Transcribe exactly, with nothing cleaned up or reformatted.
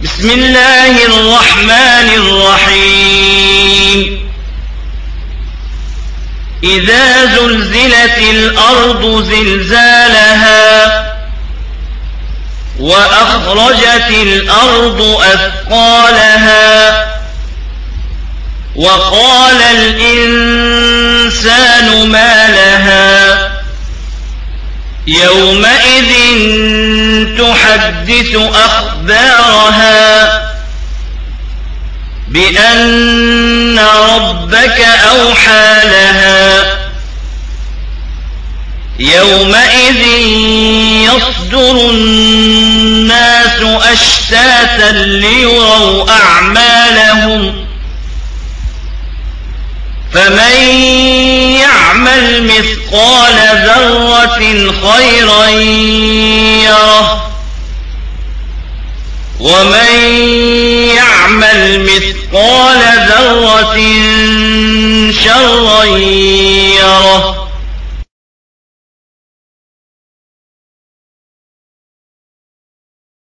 بسم الله الرحمن الرحيم إذا زلزلت الأرض زلزالها وأخرجت الأرض أثقالها وقال الإنسان ما لها يومئذ تحدث أخبارها بأن ربك أوحى لها يومئذ يصدر الناس أشتاتا ليروا أعمالهم فمن يعمل مثقال ذرة خيرا يره ومن يعمل مثقال ذرة شرا يره